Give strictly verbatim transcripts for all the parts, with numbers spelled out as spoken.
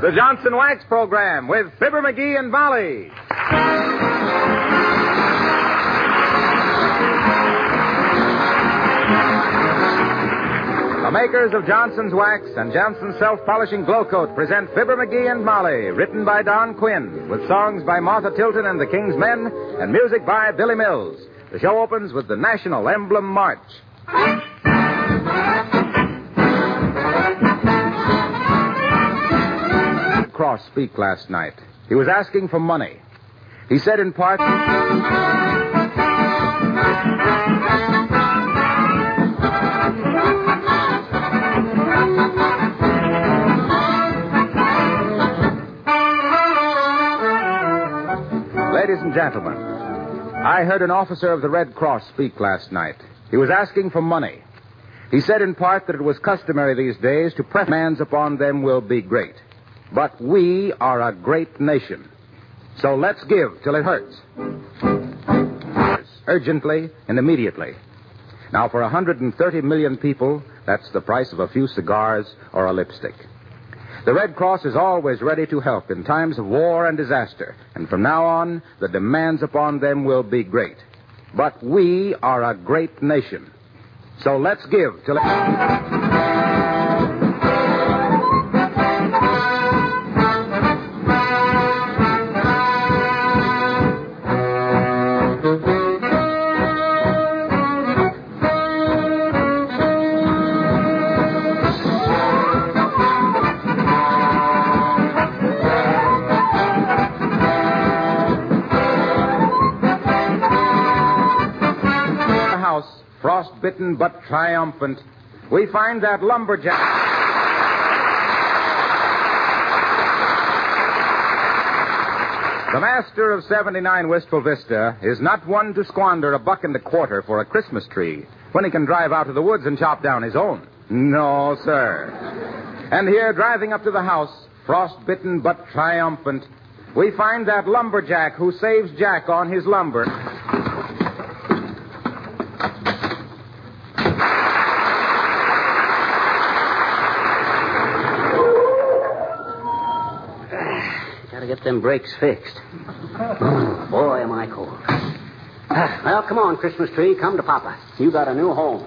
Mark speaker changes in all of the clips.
Speaker 1: The Johnson Wax Program with Fibber McGee and Molly. The makers of Johnson's Wax and Johnson's Self-Polishing Glow Coat present Fibber McGee and Molly, written by Don Quinn, with songs by Martha Tilton and the King's Men, and music by Billy Mills. The show opens with the National Emblem March. Cross speak last night. He was asking for money. He said in part... Ladies and gentlemen, I heard an officer of the Red Cross speak last night. He was asking for money. He said in part that it was customary these days to press demands upon them will be great. But we are a great nation. So let's give till it hurts. Urgently and immediately. Now, for one hundred thirty million people, that's the price of a few cigars or a lipstick. The Red Cross is always ready to help in times of war and disaster. And from now on, the demands upon them will be great. But we are a great nation. So let's give till it... Frost-bitten but triumphant, we find that lumberjack... The master of seventy-nine Wistful Vista is not one to squander a buck and a quarter for a Christmas tree when he can drive out to the woods and chop down his own. No, sir. And here, driving up to the house, frost-bitten but triumphant, we find that lumberjack who saves Jack on his lumber...
Speaker 2: Get them brakes fixed. Oh, boy, am I cold. Ah, well, come on, Christmas tree. Come to Papa. You got a new home.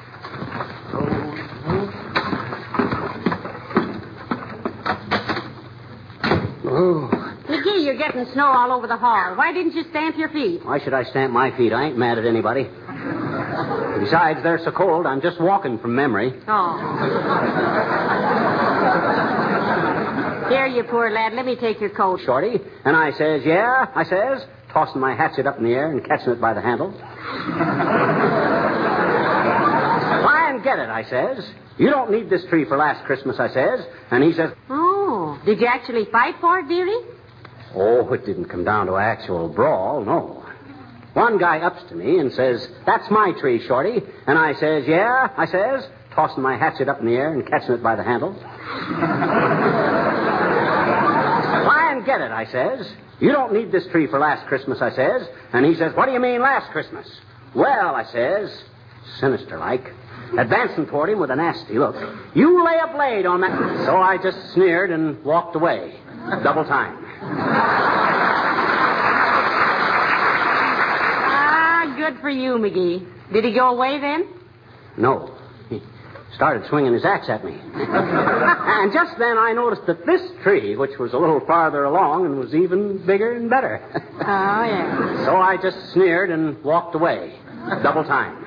Speaker 3: Oh. McGee, you're getting snow all over the hall. Why didn't you stamp your feet?
Speaker 2: Why should I stamp my feet? I ain't mad at anybody. Besides, they're so cold, I'm just walking from memory.
Speaker 3: Oh. Here, you poor lad. Let me take your coat.
Speaker 2: Shorty. And I says, yeah, I says, tossing my hatchet up in the air and catching it by the handle. Try and get it, I says. You don't need this tree for last Christmas, I says. And he says...
Speaker 3: Oh, did you actually fight for it, dearie?
Speaker 2: Oh, it didn't come down to actual brawl, no. One guy ups to me and says, that's my tree, Shorty. And I says, yeah, I says, tossing my hatchet up in the air and catching it by the handle. Try and get it, I says. You don't need this tree for last Christmas, I says. And he says, what do you mean last Christmas? Well, I says, sinister-like, advancing toward him with a nasty look, you lay a blade on that. So I just sneered and walked away. Double time.
Speaker 3: Ah, good for you, McGee. Did he go away then?
Speaker 2: No. He started swinging his axe at me. And just then I noticed that this tree, which was a little farther along and was even bigger and better.
Speaker 3: Oh, yeah.
Speaker 2: So I just sneered and walked away. Double time.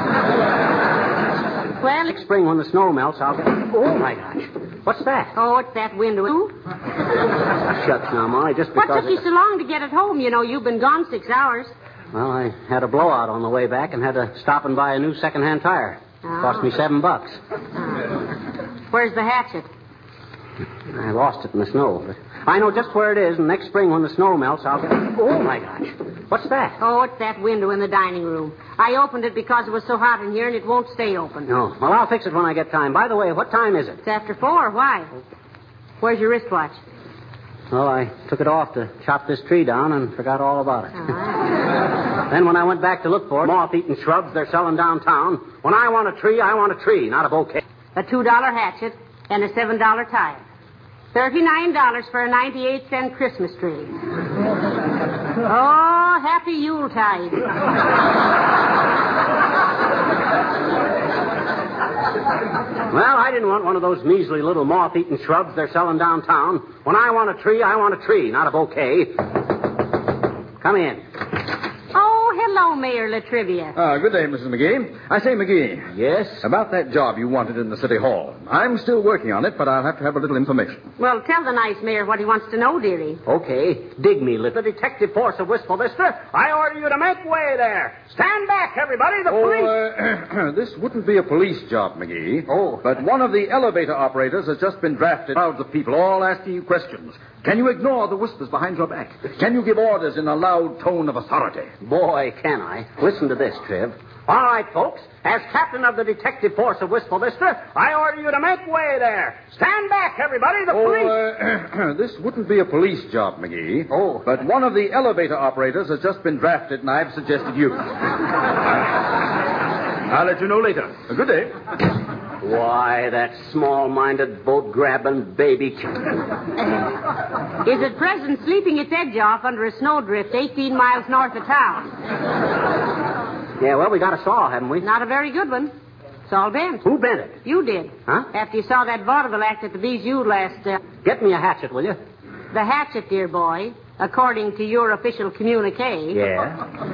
Speaker 3: Well,
Speaker 2: next spring when the snow melts, I'll get... Oh, my gosh. What's that?
Speaker 3: Oh, it's that window.
Speaker 2: Shucks now, Molly, just because...
Speaker 3: What took you so long to get it home? You know, you've been gone six hours.
Speaker 2: Well, I had a blowout on the way back and had to stop and buy a new second-hand tire.
Speaker 3: Oh.
Speaker 2: Cost me seven bucks.
Speaker 3: Oh. Where's the hatchet?
Speaker 2: I lost it in the snow. But I know just where it is, and next spring when the snow melts, I'll get... Oh, my gosh. What's that?
Speaker 3: Oh, it's that window in the dining room. I opened it because it was so hot in here, and it won't stay open.
Speaker 2: No. Well, I'll fix it when I get time. By the way, what time is it?
Speaker 3: It's after four. Why? Where's your wristwatch?
Speaker 2: Well, I took it off to chop this tree down and forgot all about it.
Speaker 3: Uh-huh.
Speaker 2: Then when I went back to look for it, moth-eaten shrubs they're selling downtown. When I want a tree, I want a tree, not a bouquet.
Speaker 3: A two dollar hatchet and a seven dollar tire. thirty-nine dollars for a ninety-eight cent Christmas tree. Oh, happy Yuletide.
Speaker 2: Well, I didn't want one of those measly little moth-eaten shrubs they're selling downtown. When I want a tree, I want a tree, not a bouquet. Come in.
Speaker 3: Oh, hello, Mayor Latrivia.
Speaker 4: Ah, good day, Missus McGee. I say, McGee.
Speaker 2: Yes?
Speaker 4: About that job you wanted in the City Hall. I'm still working on it, but I'll have to have a little information.
Speaker 3: Well, tell the nice mayor what he wants to know, dearie.
Speaker 2: Okay. Dig me, little detective force of Wistful Vista. I order you to make way there. Stand back, everybody. The police...
Speaker 4: Oh, uh, this wouldn't be a police job, McGee.
Speaker 2: Oh.
Speaker 4: But one of the elevator operators has just been drafted. Crowds of people all asking you questions. Can you ignore the whispers behind your back? Can you give orders in a loud tone of authority?
Speaker 2: Boy, can I. Listen to this, Triv. All right, folks. As captain of the detective force of Wistful Vista, I order you to make way there. Stand back, everybody. The
Speaker 4: oh,
Speaker 2: police...
Speaker 4: Uh, this wouldn't be a police job, McGee.
Speaker 2: Oh.
Speaker 4: But one of the elevator operators has just been drafted, and I've suggested you. I'll let you know later. A good day.
Speaker 2: Why, that small-minded, boat-grabbing baby...
Speaker 3: Is at present sleeping its edge off under a snowdrift eighteen miles north of town.
Speaker 2: Yeah, well, we got a saw, haven't we?
Speaker 3: Not a very good one. It's all bent.
Speaker 2: Who bent it?
Speaker 3: You did.
Speaker 2: Huh?
Speaker 3: After you saw that vaudeville act at the Bijou last... Uh...
Speaker 2: Get me a hatchet, will you?
Speaker 3: The hatchet, dear boy, according to your official communique...
Speaker 2: Yeah?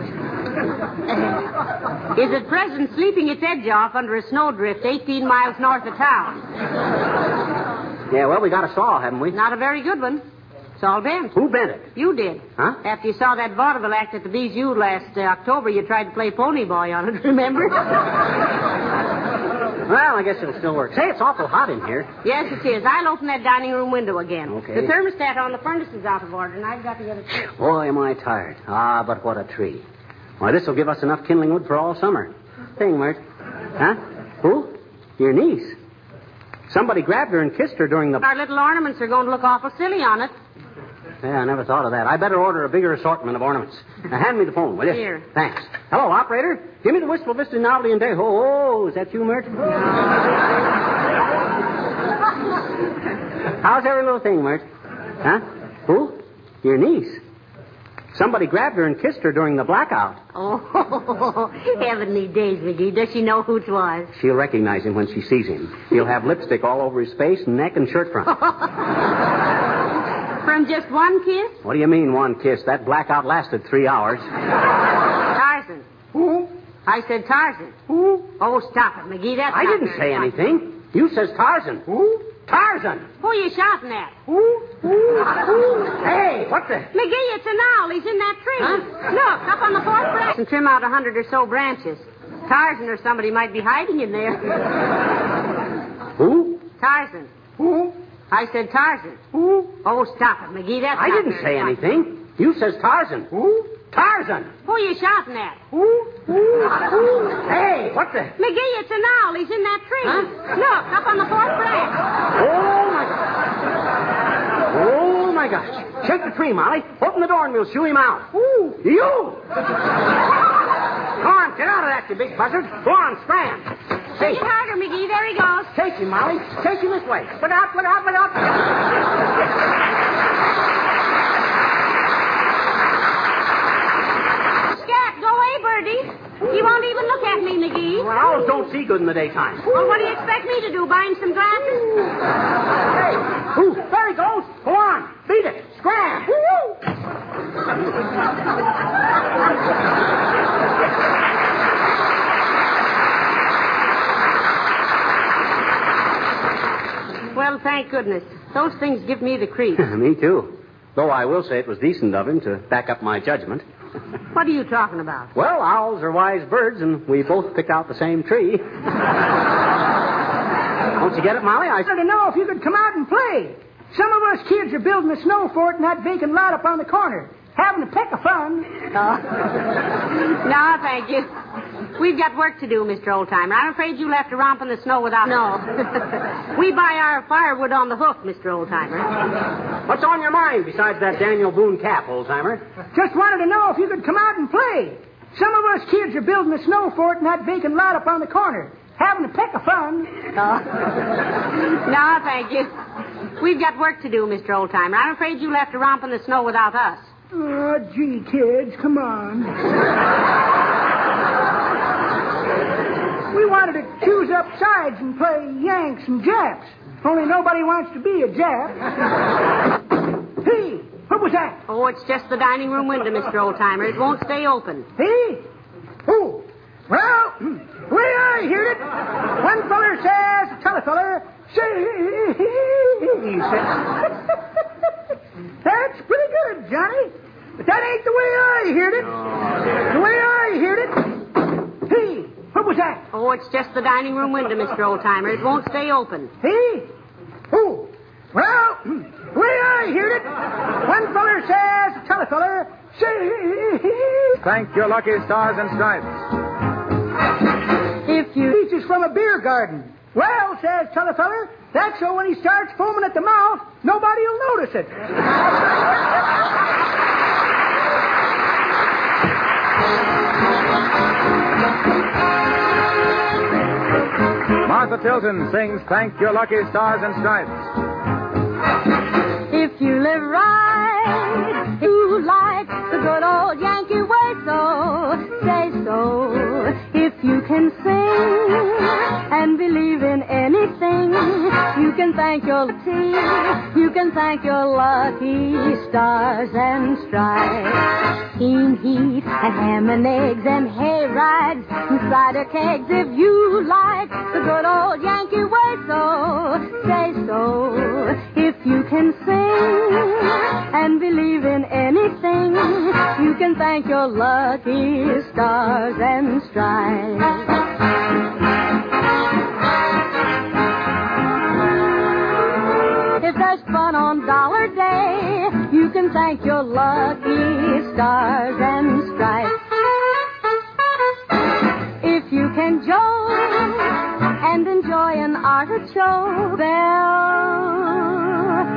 Speaker 3: Is at present sleeping its edge off under a snowdrift eighteen miles north of town.
Speaker 2: Yeah, well, we got a saw, haven't we?
Speaker 3: Not a very good one. It's all bent.
Speaker 2: Who bent it?
Speaker 3: You did.
Speaker 2: Huh?
Speaker 3: After you saw that vaudeville act at the Bijou last uh, October, you tried to play pony boy on it, remember?
Speaker 2: Well, I guess it'll still work. Say, it's awful hot in here.
Speaker 3: Yes, it is. I'll open that dining room window again.
Speaker 2: Okay.
Speaker 3: The thermostat on the furnace is out of order, and I've got to get it fixed.
Speaker 2: Boy, am I tired. Ah, but what a tree. Why, this will give us enough kindling wood for all summer. Thing, Mert. Huh? Who? Your niece. Somebody grabbed her and kissed her during the...
Speaker 3: Our little ornaments are going to look awful silly on it.
Speaker 2: Yeah, I never thought of that. I better order a bigger assortment of ornaments. Now, hand me the phone, will you?
Speaker 3: Here.
Speaker 2: Thanks. Hello, operator. Give me the Wistful Vista Novelty and Day. Oh, oh, is that you, Mert? How's every little thing, Mert? Huh? Who? Your niece. Somebody grabbed her and kissed her during the blackout.
Speaker 3: Oh, heavenly days, McGee. Does she know who it was?
Speaker 2: She'll recognize him when she sees him. He'll have lipstick all over his face, neck, and shirt front.
Speaker 3: From just one kiss?
Speaker 2: What do you mean, one kiss? That blackout lasted three hours.
Speaker 3: Tarzan.
Speaker 2: Who?
Speaker 3: I said Tarzan.
Speaker 2: Who?
Speaker 3: Oh, stop it, McGee. That's
Speaker 2: I
Speaker 3: not
Speaker 2: didn't
Speaker 3: very
Speaker 2: say
Speaker 3: funny.
Speaker 2: anything. You says Tarzan. Who? Tarzan.
Speaker 3: Who are you shouting at?
Speaker 2: Who? Who? Who? Hey, what the...
Speaker 3: McGee, it's an owl. He's in that tree.
Speaker 2: Huh?
Speaker 3: Look, up on the fourth branch. And trim out a hundred or so branches. Tarzan or somebody might be hiding in there.
Speaker 2: Who?
Speaker 3: Tarzan.
Speaker 2: Who?
Speaker 3: I said Tarzan.
Speaker 2: Who?
Speaker 3: Oh, stop it, McGee. That's
Speaker 2: I
Speaker 3: not
Speaker 2: didn't
Speaker 3: very
Speaker 2: say
Speaker 3: funny.
Speaker 2: anything. You says Tarzan. Who? Tarzan.
Speaker 3: Who are you shouting at?
Speaker 2: Who? Who? Who? Hey, what the...
Speaker 3: McGee, it's an owl. He's in that tree.
Speaker 2: Huh?
Speaker 3: Look, up on the fourth branch.
Speaker 2: Oh, my gosh. Oh, my gosh. Shake the tree, Molly. Open the door and we'll shoo him out. Who? You. Come on, get out of that, you big buzzard. Go on, scram.
Speaker 3: Take it harder, McGee. There he goes.
Speaker 2: Chase him, Molly. Chase him this way. Look out, look out, look out.
Speaker 3: Scat, go away, Birdie. He won't even look at me, McGee.
Speaker 2: Well, owls don't see good in the daytime.
Speaker 3: Well, what do you expect me to do? Buy him some glasses?
Speaker 2: Hey, who? There he goes. Go on. Beat it. Scram.
Speaker 3: Well, thank goodness. Those things give me the creeps.
Speaker 2: Me too. Though I will say it was decent of him to back up my judgment.
Speaker 3: What are you talking about?
Speaker 2: Well, owls are wise birds, and we both picked out the same tree. Don't you get it, Molly? I
Speaker 5: wanted to know if you could come out and play. Some of us kids are building a snow fort in that vacant lot up on the corner. Having a peck of fun.
Speaker 3: No. No, thank you. We've got work to do, Mister Oldtimer. I'm afraid you'll have to romp in the snow without... No. We buy our firewood on the hook, Mister Oldtimer.
Speaker 2: What's on your mind besides that Daniel Boone cap, old-timer?
Speaker 5: Just wanted to know if you could come out and play. Some of us kids are building a snow fort in that vacant lot up on the corner. Having a peck of fun.
Speaker 3: No. No, thank you. We've got work to do, Mister Oldtimer. I'm afraid you'll have to romp in the snow without us.
Speaker 5: Oh, gee, kids, come on. We wanted to choose up sides and play Yanks and Japs. Only nobody wants to be a Jap. Hey, what was that?
Speaker 3: Oh, it's just the dining room window, Mister Oldtimer. It won't stay open.
Speaker 5: Hey? Oh, well, the way I hear it, one feller says to t'other feller, say, that's pretty good, Johnny. But that ain't the way I heard it. The way I heard it, hey, what was that?
Speaker 3: Oh, it's just the dining room window, Mister Oldtimer. It won't stay open.
Speaker 5: Hey? Oh, well, the way I heard it, one feller says to t'other feller, say...
Speaker 1: Thank your lucky stars and stripes.
Speaker 3: If you...
Speaker 5: Peach is from a beer garden. Well, says t'other feller, that's so when he starts foaming at the mouth, nobody'll notice it.
Speaker 1: Martha Tilton sings Thank Your Lucky Stars and Stripes.
Speaker 6: If you live right, you like the good old Yankee way, so say so. If you can sing and believe in anything, you can thank your lucky, you can thank your lucky stars and stripes. Keen heat and ham and eggs and hay rides and cider kegs. If you like the good old Yankee way, so say so. If you can sing and believe in anything, you can thank your lucky stars and stripes. If there's fun on Dollar Day, you can thank your lucky stars and stripes. If you can joke and enjoy an artichoke, well,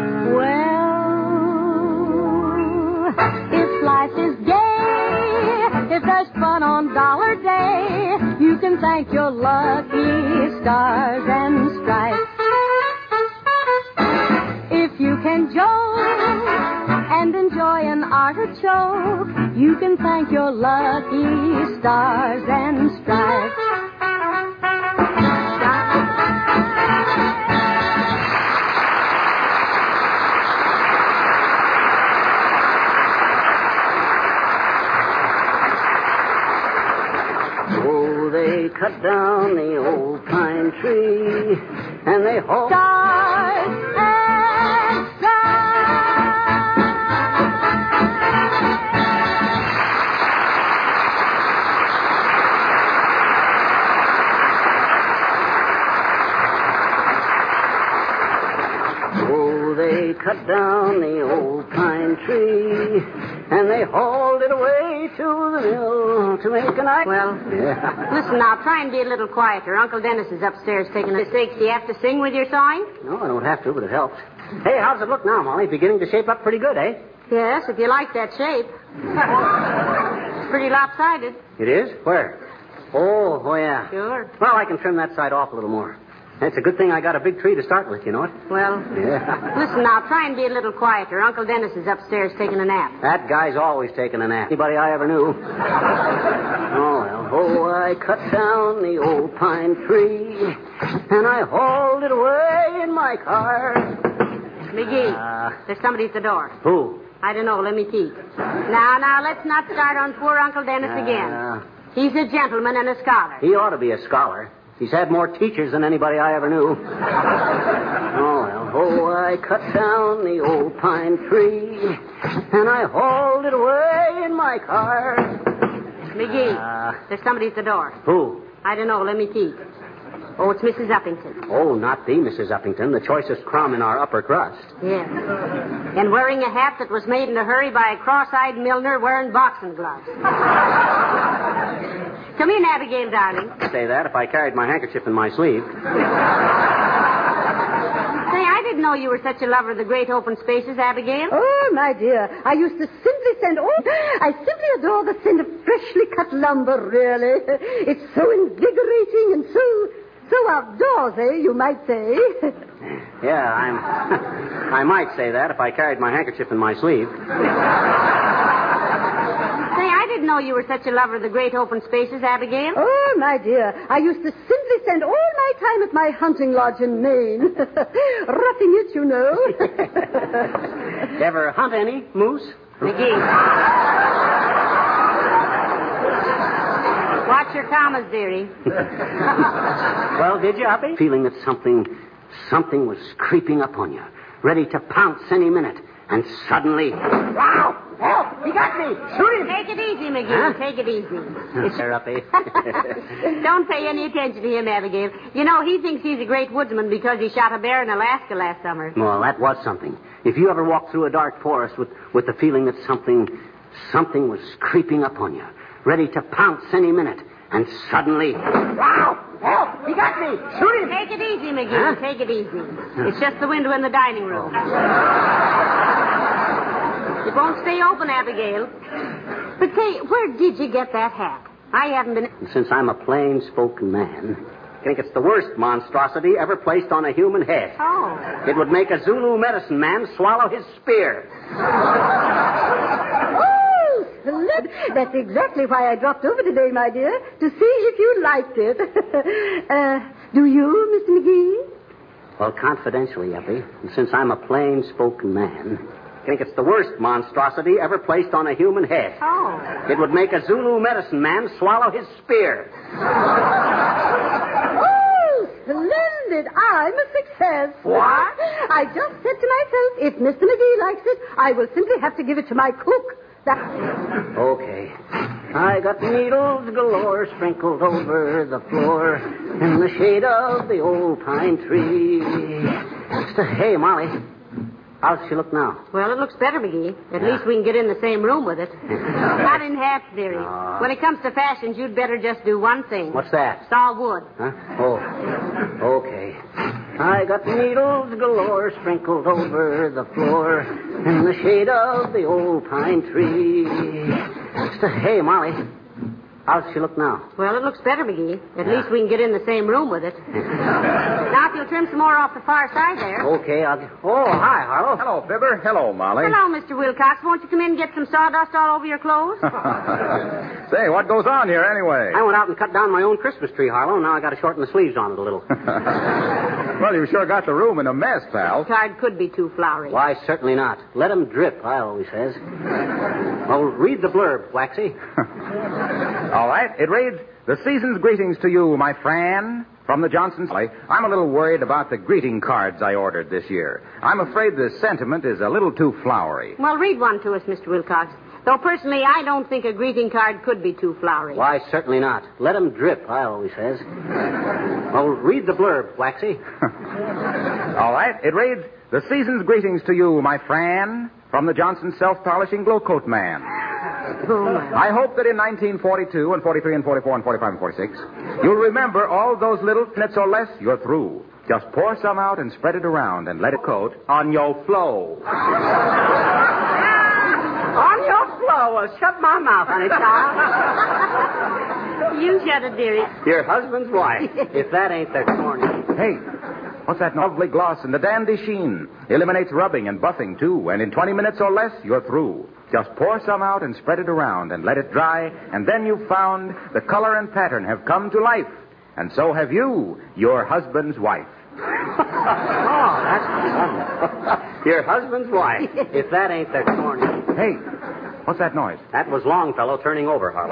Speaker 6: well, if life is gay, if there's fun on Dollar Day, you can thank your lucky stars and stripes. If you can joke and enjoy an artichoke, you can thank your lucky stars and stripes.
Speaker 2: Oh, they cut down the old pine tree, and they hold
Speaker 6: Stars and
Speaker 2: Oh, they cut down the old pine tree, and they hauled it away to the mill to make an ice.
Speaker 3: Well,
Speaker 2: Yeah.
Speaker 3: listen now, try and be a little quieter. Uncle Dennis is upstairs taking the steaks. Do you have to sing with your sawing?
Speaker 2: No, I don't have to, but it helps. Hey, how's it look now, Molly? Beginning to shape up pretty good, eh?
Speaker 3: Yes, if you like that shape. It's pretty lopsided.
Speaker 2: It is? Where? Oh, oh, yeah.
Speaker 3: Sure.
Speaker 2: Well, I can trim that side off a little more. It's a good thing I got a big tree to start with, you know it?
Speaker 3: Well,
Speaker 2: Yeah.
Speaker 3: listen now, try and be a little quieter. Uncle Dennis is upstairs taking a nap.
Speaker 2: That guy's always taking a nap. Anybody I ever knew. Oh, well. Oh, I cut down the old pine tree, and I hauled it away in my car.
Speaker 3: McGee,
Speaker 2: Uh,
Speaker 3: there's somebody at the door.
Speaker 2: Who?
Speaker 3: I don't know. Let me peek. Now, now, let's not start on poor Uncle Dennis again.
Speaker 2: Uh,
Speaker 3: He's a gentleman and a scholar.
Speaker 2: he ought to be a scholar. He's had more teachers than anybody I ever knew. Oh, well. Oh, I cut down the old pine tree, and I hauled it away in my car.
Speaker 3: McGee,
Speaker 2: Uh,
Speaker 3: there's somebody at the door.
Speaker 2: Who?
Speaker 3: I don't know. Let me peek. Oh, it's Missus Uppington.
Speaker 2: Oh, not the Missus Uppington, the choicest crumb in our upper crust.
Speaker 3: Yes. And wearing a hat that was made in a hurry by a cross-eyed milliner wearing boxing gloves. Come in, Abigail, darling.
Speaker 2: I'd say that if I carried my handkerchief in my sleeve.
Speaker 3: Say, I didn't know you were such a lover of the great open spaces, Abigail.
Speaker 7: Oh, my dear, I used to simply send, oh, I simply adore the scent of freshly cut lumber, really. It's so invigorating and so so outdoors, eh, you might say.
Speaker 2: Yeah, I'm. I might say that if I carried my handkerchief in my sleeve.
Speaker 3: Say, I didn't know you were such a lover of the great open spaces, Abigail.
Speaker 7: Oh, my dear, I used to simply spend all my time at my hunting lodge in Maine. Roughing it, you know.
Speaker 2: Ever hunt any moose?
Speaker 3: McGee. Watch your commas, dearie.
Speaker 2: Well, did you, Uppy? Feeling that something, something was creeping up on you, ready to pounce any minute, and suddenly... Wow! Help! He got me! Shoot him!
Speaker 3: Take it easy, McGee.
Speaker 2: Huh?
Speaker 3: Take it easy.
Speaker 2: There, Uppy.
Speaker 3: Don't pay any attention to him, Abigail. You know, he thinks he's a great woodsman because he shot a bear in Alaska last summer.
Speaker 2: Well, that was something. If you ever walked through a dark forest with, with the feeling that something, something was creeping up on you, ready to pounce any minute, and suddenly... Wow! Help! He got me! Shoot him!
Speaker 3: Take it easy, McGee.
Speaker 2: Huh?
Speaker 3: Take it easy. It's just the window in the dining room. It won't stay open, Abigail. But say, where did you get that hat? I haven't been...
Speaker 2: Since I'm a plain-spoken man, I think it's the worst monstrosity ever placed on a human head.
Speaker 3: Oh.
Speaker 2: It would make a Zulu medicine man swallow his spear.
Speaker 7: Oh, splendid. That's exactly why I dropped over today, my dear, to see if you liked it. uh, do you, Mister McGee?
Speaker 2: Well, confidentially, Uppy, and since I'm a plain-spoken man, I think it's the worst monstrosity ever placed on a human head.
Speaker 3: Oh.
Speaker 2: It would make a Zulu medicine man swallow his spear.
Speaker 7: Oh, splendid. I'm a success.
Speaker 2: What?
Speaker 7: I just said to myself, if Mister McGee likes it, I will simply have to give it to my cook. That...
Speaker 2: Okay. I got needles galore sprinkled over the floor in the shade of the old pine tree. Hey, Molly. How's she look now?
Speaker 3: Well, it looks better, McGee. At
Speaker 2: Yeah.
Speaker 3: least we can get in the same room with it. Not in hats, dearie.
Speaker 2: Uh.
Speaker 3: When it comes to fashions, you'd better just do one thing.
Speaker 2: What's that?
Speaker 3: Saw wood.
Speaker 2: Huh? Oh. Okay. I got needles galore sprinkled over the floor in the shade of the old pine tree. Hey, Molly. How's she look now?
Speaker 3: Well, it looks better, McGee. At
Speaker 2: Yeah.
Speaker 3: least we can get in the same room with it. Now, if you'll trim some more off the far side there.
Speaker 2: Okay, I'll get... Oh, hi, Harlow.
Speaker 1: Hello, Fibber. Hello, Molly.
Speaker 3: Hello, Mister Wilcox. Won't you come in and get some sawdust all over your clothes?
Speaker 1: Say, what goes on here anyway?
Speaker 2: I went out and cut down my own Christmas tree, Harlow. Now I got to shorten the sleeves on it a little.
Speaker 1: Well, you sure got the room in a mess, pal.
Speaker 3: Card could be too flowery.
Speaker 2: Why, certainly not. Let 'em drip, I always says. Well, read the blurb, Waxy.
Speaker 1: All right. It reads, "The season's greetings to you, my friend, from the Johnsons." I'm a little worried about the greeting cards I ordered this year. I'm afraid the sentiment is a little too flowery.
Speaker 3: Well, read one to us, Mister Wilcox. Though, personally, I don't think a greeting card could be too flowery.
Speaker 2: Why, certainly not. Let 'em drip, I always says. Well, read the blurb, Waxy.
Speaker 1: All right. It reads, "The season's greetings to you, my friend, from the Johnson Self-Polishing Glow Coat Man. I hope that in nineteen forty-two and forty-three and forty-four and forty-five and forty-six, you'll remember all those little minutes or less you're through. Just pour some out and spread it around and let it coat on your flow."
Speaker 2: On your flow. Well, shut my mouth, honey, child.
Speaker 3: You shut it, dearie.
Speaker 2: Your husband's wife. If that ain't the corny.
Speaker 1: Hey, what's that lovely gloss and the dandy sheen? Eliminates rubbing and buffing, too. And in twenty minutes or less, you're through. Just pour some out and spread it around and let it dry. And then you've found the color and pattern have come to life. And so have you, your husband's wife.
Speaker 2: Oh, that's fun. Your husband's wife. If that ain't the corny.
Speaker 1: Hey, what's that noise?
Speaker 2: That was Longfellow turning over, Harlow.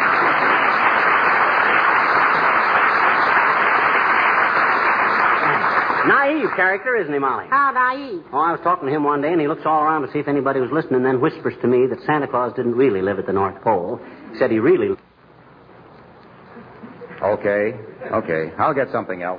Speaker 2: Naive character, isn't he, Molly?
Speaker 3: How naive.
Speaker 2: Oh, I was talking to him one day, and he looks all around to see if anybody was listening, and then whispers to me that Santa Claus didn't really live at the North Pole. He said he really...
Speaker 1: Okay, okay. I'll get something else.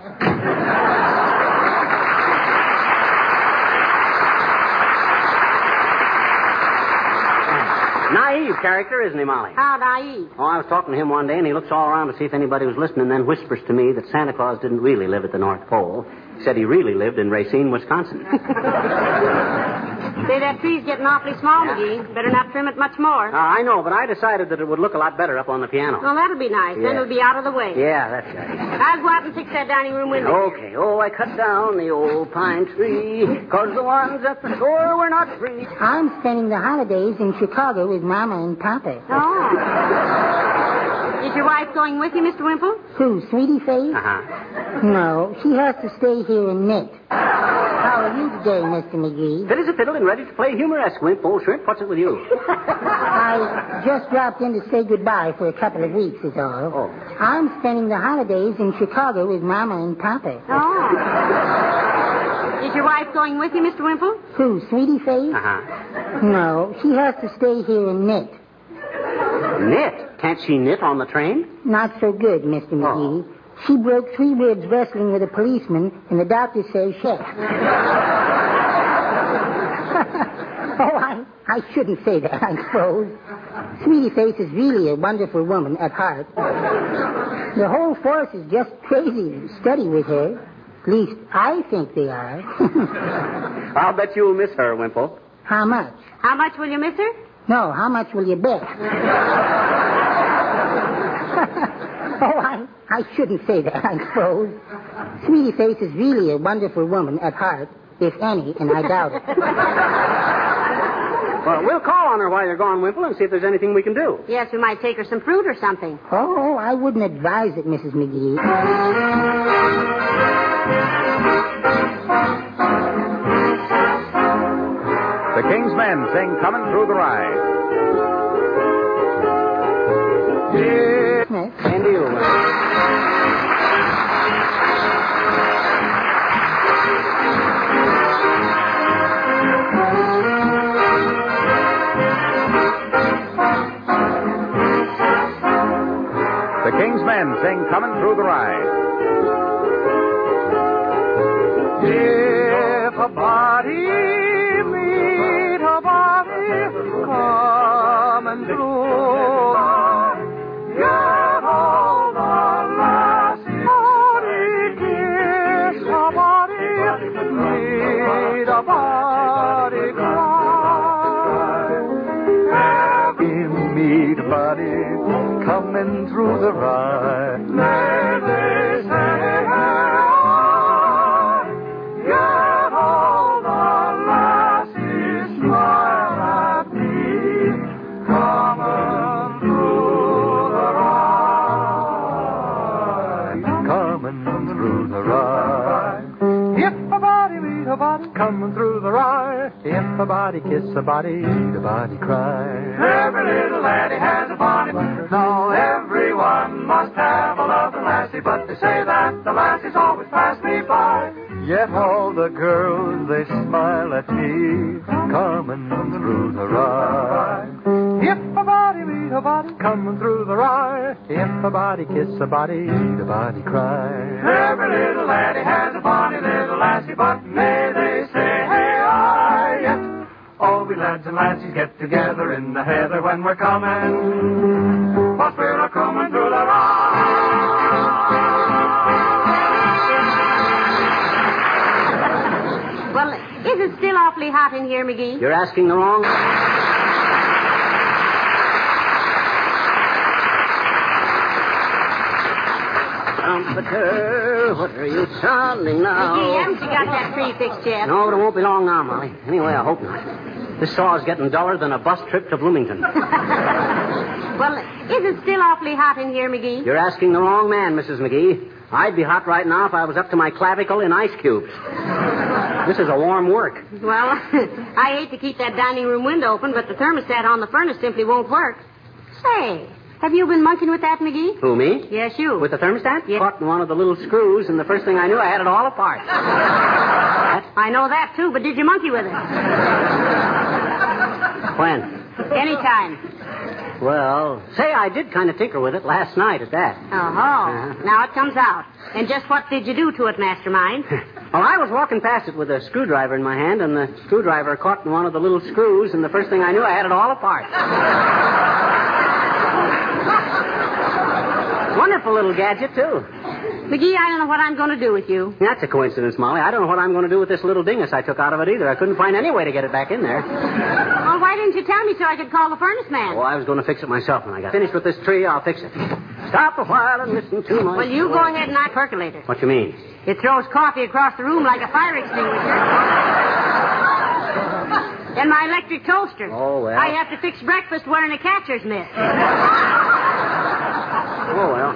Speaker 2: Naive character, isn't he, Molly?
Speaker 3: How naive.
Speaker 2: Oh, I was talking to him one day, and he looks all around to see if anybody was listening, and then whispers to me that Santa Claus didn't really live at the North Pole. He said he really lived in Racine, Wisconsin.
Speaker 3: Say, that tree's getting awfully small, McGee. Better not trim it much more.
Speaker 2: Uh, I know, but I decided that it would look a lot better up on the piano.
Speaker 3: Well, that'll be nice. Then
Speaker 2: Yeah.
Speaker 3: it'll be out of the way.
Speaker 2: Yeah, that's right.
Speaker 3: I'll go out and fix that dining room window.
Speaker 2: Okay. Oh, I cut down the old pine tree, because the ones at the store were not free.
Speaker 8: I'm spending the holidays in Chicago with Mama and Papa.
Speaker 3: Oh. Is your wife going with you, Mister Wimple?
Speaker 8: Who, Sweetie Face?
Speaker 2: Uh-huh.
Speaker 8: No, she has to stay here and knit. How are you today, Mister McGee?
Speaker 2: Fit as a fiddle and ready to play humoresque, Wimp. Old Shrimp, what's it with you?
Speaker 8: I just dropped in to say goodbye for a couple of weeks, is all.
Speaker 2: Oh.
Speaker 8: I'm spending the holidays in Chicago with Mama and Papa.
Speaker 3: Oh. Is your wife going with you, Mister Wimple?
Speaker 8: Who, Sweetie Face?
Speaker 2: Uh-huh.
Speaker 8: No, she has to stay here and knit.
Speaker 2: Knit? Can't she knit on the train?
Speaker 8: Not so good, Mister McGee.
Speaker 2: Oh.
Speaker 8: She broke three ribs wrestling with a policeman, and the doctor says chef. Oh, I, I shouldn't say that, I suppose. Sweetie Face is really a wonderful woman at heart. The whole force is just crazy to study with her. At least, I think they are.
Speaker 2: I'll bet you'll miss her, Wimple.
Speaker 8: How much?
Speaker 3: How much will you miss her?
Speaker 8: No, how much will you bet? Oh, I, I shouldn't say that, I suppose. Sweetie Face is really a wonderful woman at heart, if any, and I doubt it.
Speaker 2: Well, we'll call on her while you're gone, Wimple, and see if there's anything we can do.
Speaker 3: Yes, we might take her some fruit or something.
Speaker 8: Oh, I wouldn't advise it, Missus McGee.
Speaker 1: The King's Men sing Coming Through the Rye.
Speaker 8: Smith.
Speaker 2: And you, Wimple.
Speaker 1: The King's Men sing Coming Through the Rye.
Speaker 5: If a body meet a body coming through, get all the lassie, body kiss a body, meet a body cry. Every meet a body coming through the rye. May they say, get all the lassies smile at me, coming through the rye, coming through the rye. If a body meet a body, coming through the rye. If a body kiss a body, the body cry. Every little laddie has a body, now everyone must have a lovely lassie, but they say that the lassies always pass me by. Yet all the girls, they smile at me, coming through the rye. If a body meet a body, coming through the rye. If a body kiss a body, the body cry. Every little laddie has a bonny little lassie, but may they say, hey, I yet. All we lads and lassies get together in the heather when we're coming, but we're a coming through the rye.
Speaker 3: Well, is it still awfully hot in here, McGee?
Speaker 2: You're asking the wrong... Trumpeter, what are you sounding now?
Speaker 3: McGee, haven't you got that tree fixed yet?
Speaker 2: No, but it won't be long now, Molly. Anyway, I hope not. This saw is getting duller than a bus trip to Bloomington.
Speaker 3: Well, is it still awfully hot in here, McGee?
Speaker 2: You're asking the wrong man, Missus McGee. I'd be hot right now if I was up to my clavicle in ice cubes. This is a warm work.
Speaker 3: Well, I hate to keep that dining room window open, but the thermostat on the furnace simply won't work. Say, have you been monkeying with that, McGee?
Speaker 2: Who, me?
Speaker 3: Yes, you.
Speaker 2: With the thermostat?
Speaker 3: Yes.
Speaker 2: Caught in one of the little screws, and the first thing I knew, I had it all apart.
Speaker 3: I know that, too, but did you monkey with it?
Speaker 2: When?
Speaker 3: Anytime.
Speaker 2: Well, say I did kind of tinker with it last night at that.
Speaker 3: Oh, uh-huh. Now it comes out. And just what did you do to it, Mastermind?
Speaker 2: Well, I was walking past it with a screwdriver in my hand, and the screwdriver caught in one of the little screws, and the first thing I knew, I had it all apart. Wonderful little gadget, too.
Speaker 3: McGee, I don't know what I'm going to do with you.
Speaker 2: That's a coincidence, Molly. I don't know what I'm going to do with this little dingus I took out of it either. I couldn't find any way to get it back in there.
Speaker 3: Well, why didn't you tell me so I could call the furnace man?
Speaker 2: Oh, I was going to fix it myself when I got finished with this tree. I'll fix it. Stop a while and listen to my...
Speaker 3: Well, you go ahead and I percolate it.
Speaker 2: What you mean?
Speaker 3: It throws coffee across the room like a fire extinguisher. And my electric toaster.
Speaker 2: Oh, well.
Speaker 3: I have to fix breakfast wearing a catcher's mitt.
Speaker 2: Oh, well.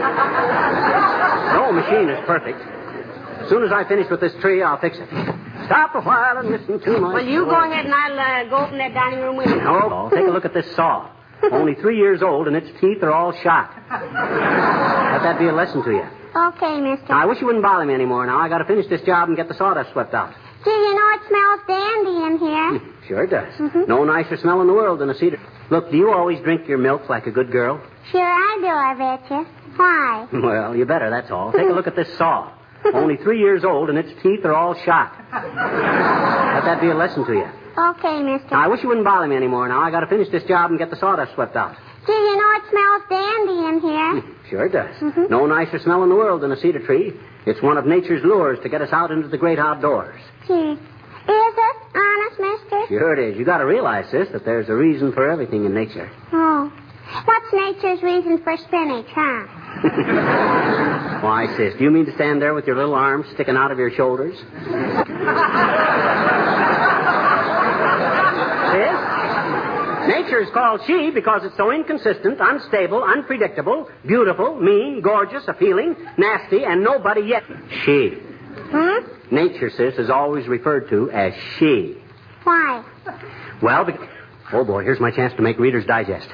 Speaker 2: No machine is perfect. As soon as I finish with this tree, I'll fix it. Stop a while and listen to my...
Speaker 3: Well, you go ahead and I'll uh, go open that dining room window.
Speaker 2: No, take a look at this saw. Only three years old, and its teeth are all shot. Let that be a lesson to you.
Speaker 9: Okay, mister.
Speaker 2: Now, I wish you wouldn't bother me anymore. Now, I got to finish this job and get the sawdust swept out.
Speaker 9: Do you know it smells dandy in here?
Speaker 2: Sure it does.
Speaker 9: Mm-hmm.
Speaker 2: No nicer smell in the world than a cedar. Look, do you always drink your milk like a good girl?
Speaker 9: Sure I do, I bet you. Why?
Speaker 2: Well, you better, that's all. Take a look at this saw. Only three years old, and its teeth are all shot. Let that be a lesson to you.
Speaker 9: Okay, mister.
Speaker 2: Now, I wish you wouldn't bother me anymore. Now, I got to finish this job and get the sawdust swept out.
Speaker 9: Do you know it smells dandy in here?
Speaker 2: Sure it does.
Speaker 9: Mm-hmm.
Speaker 2: No nicer smell in the world than a cedar tree. It's one of nature's lures to get us out into the great outdoors.
Speaker 9: Gee. Is it? Honest, mister?
Speaker 2: Sure it is. You got to realize, sis, that there's a reason for everything in nature.
Speaker 9: Oh. What's nature's reason for spinach, huh?
Speaker 2: Why, sis, do you mean to stand there with your little arms sticking out of your shoulders? Sis? Nature is called she because it's so inconsistent, unstable, unpredictable, beautiful, mean, gorgeous, appealing, nasty, and nobody yet. She.
Speaker 9: Hmm?
Speaker 2: Nature, sis, is always referred to as she.
Speaker 9: Why?
Speaker 2: Well, be- oh, boy, here's my chance to make Reader's Digest.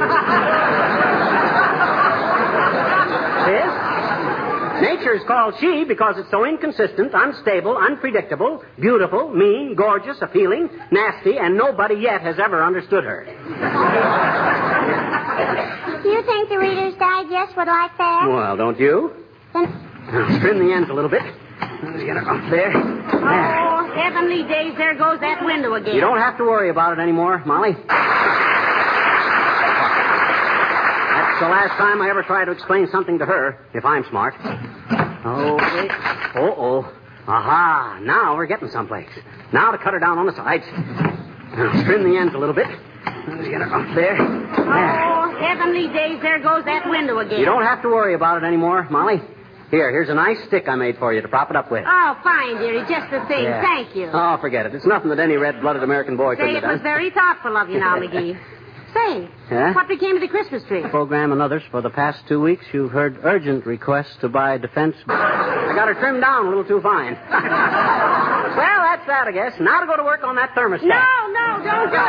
Speaker 2: Sis? Nature is called she because it's so inconsistent, unstable, unpredictable, beautiful, mean, gorgeous, appealing, nasty, and nobody yet has ever understood her.
Speaker 9: You think the Reader's Digest would like that?
Speaker 2: Well, don't you?
Speaker 9: Then...
Speaker 2: Now, trim the ends a little bit. Let's get it up there.
Speaker 3: Oh, heavenly days, there goes that window again.
Speaker 2: You don't have to worry about it anymore, Molly. That's the last time I ever try to explain something to her, if I'm smart. Okay. Uh-oh. Aha. Now we're getting someplace. Now to cut her down on the sides. Now, trim the ends a little bit. Let's get it up there.
Speaker 3: Oh, heavenly days, there goes that window again.
Speaker 2: You don't have to worry about it anymore, Molly. Here, here's a nice stick I made for you to prop it up with.
Speaker 3: Oh, fine, dearie. Just the thing.
Speaker 2: Yeah.
Speaker 3: Thank you.
Speaker 2: Oh, forget it. It's nothing that any red-blooded American boy
Speaker 3: Say,
Speaker 2: couldn't
Speaker 3: it
Speaker 2: have
Speaker 3: was
Speaker 2: done.
Speaker 3: very thoughtful of you now, McGee. Say,
Speaker 2: Huh?
Speaker 3: what became of the Christmas tree?
Speaker 2: Program and others, for the past two weeks, you've heard urgent requests to buy defense... I got her trimmed down a little too fine. Well, that's that, I guess. Now to go to work on that thermostat.
Speaker 3: No, no, don't do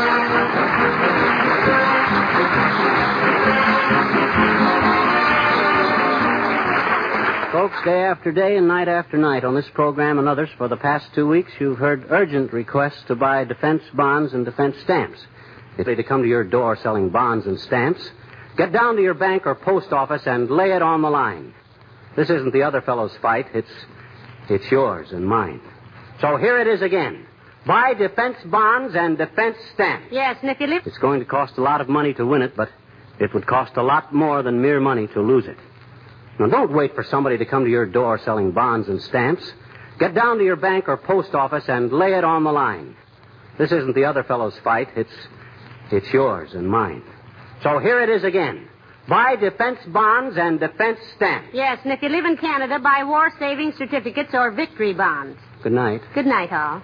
Speaker 3: it.
Speaker 2: Folks, day after day and night after night on this program and others, for the past two weeks, you've heard urgent requests to buy defense bonds and defense stamps. If they to come to your door selling bonds and stamps, get down to your bank or post office and lay it on the line. This isn't the other fellow's fight. It's, it's yours and mine. So here it is again. Buy defense bonds and defense stamps.
Speaker 3: Yes, and if you live...
Speaker 2: It's going to cost a lot of money to win it, but it would cost a lot more than mere money to lose it. Now, don't wait for somebody to come to your door selling bonds and stamps. Get down to your bank or post office and lay it on the line. This isn't the other fellow's fight. It's, it's yours and mine. So here it is again. Buy defense bonds and defense stamps.
Speaker 3: Yes, and if you live in Canada, buy war savings certificates or victory bonds.
Speaker 2: Good night.
Speaker 3: Good night, all.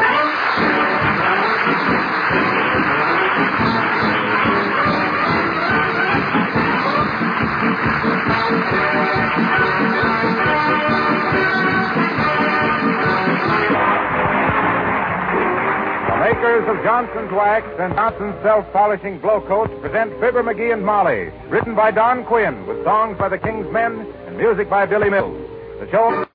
Speaker 10: Makers of Johnson's Wax and Johnson's Self-Polishing Blow Coats present Fibber McGee and Molly, written by Don Quinn, with songs by the King's Men and music by Billy Mills. The show...